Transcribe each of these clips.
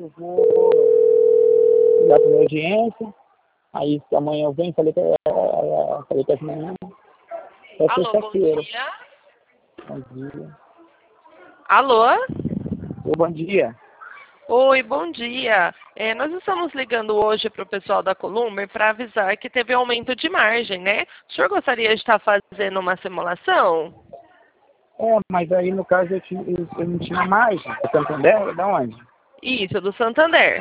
eu vou ligar para minha audiência. Aí amanhã eu venho, falei com as meninas. É Alô, bom sexta-feira. dia. Bom dia. Alô? Bom dia. Oi, bom dia. Nós estamos ligando hoje para o pessoal da Columber para avisar que teve aumento de margem, né? O senhor gostaria de estar fazendo uma simulação? Mas aí no caso eu não tinha mais. Santander? Da onde? Isso, do Santander.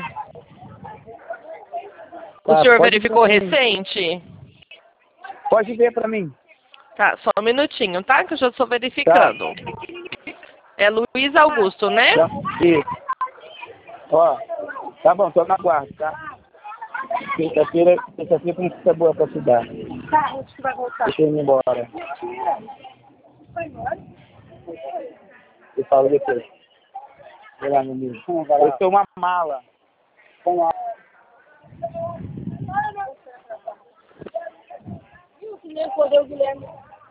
O Tá, senhor pode verificou ver pra mim. recente? Pode ver para mim. Tá, só um minutinho, tá? Que eu já estou Tá. verificando. É Luiz Augusto, né? Tá. Isso. Ó, tá bom, tô na guarda, tá? Terça-feira tem que ser boa pra estudar. Tá, a gente vai voltar. Deixa eu ir embora. Foi embora? Eu falo depois. Vai lá, meu amigo. Eu sou uma mala. Com a... o Guilherme.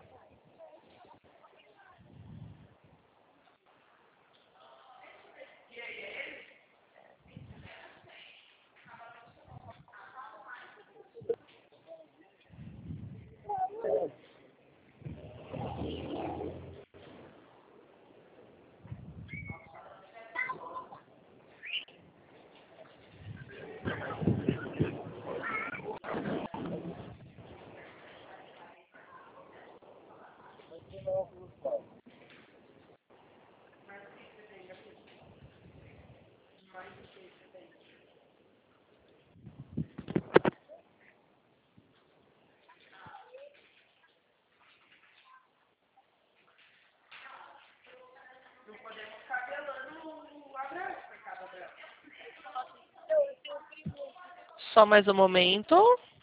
Só mais um momento.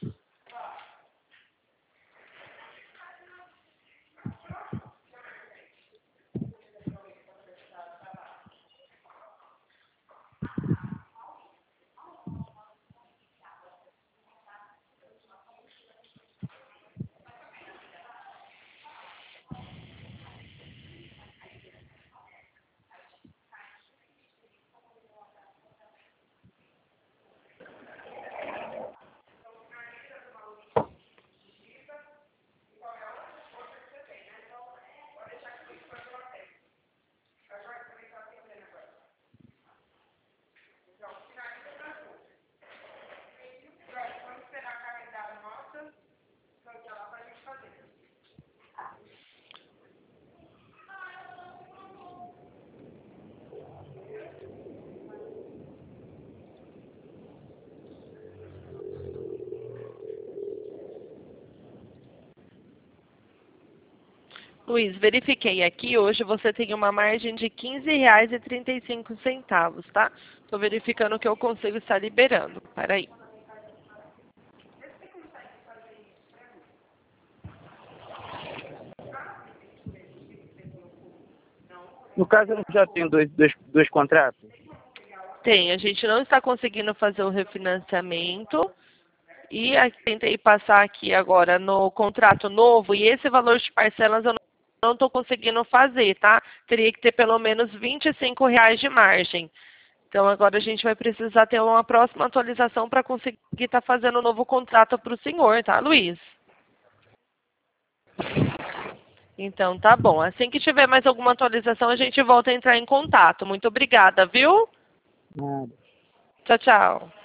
Luiz, verifiquei aqui, hoje você tem uma margem de R$ 15,35, tá? Estou verificando o que eu consigo estar liberando. Peraí. No caso, eu já tenho dois contratos. Tem, a gente não está conseguindo fazer o refinanciamento e tentei passar aqui agora no contrato novo e esse valor de parcelas eu não estou conseguindo fazer, tá? Teria que ter pelo menos R$ 25 de margem. Então agora a gente vai precisar ter uma próxima atualização para conseguir estar fazendo um novo contrato para o senhor, tá, Luiz? Então tá bom. Assim que tiver mais alguma atualização, a gente volta a entrar em contato. Muito obrigada, viu? Nada. Tchau, tchau.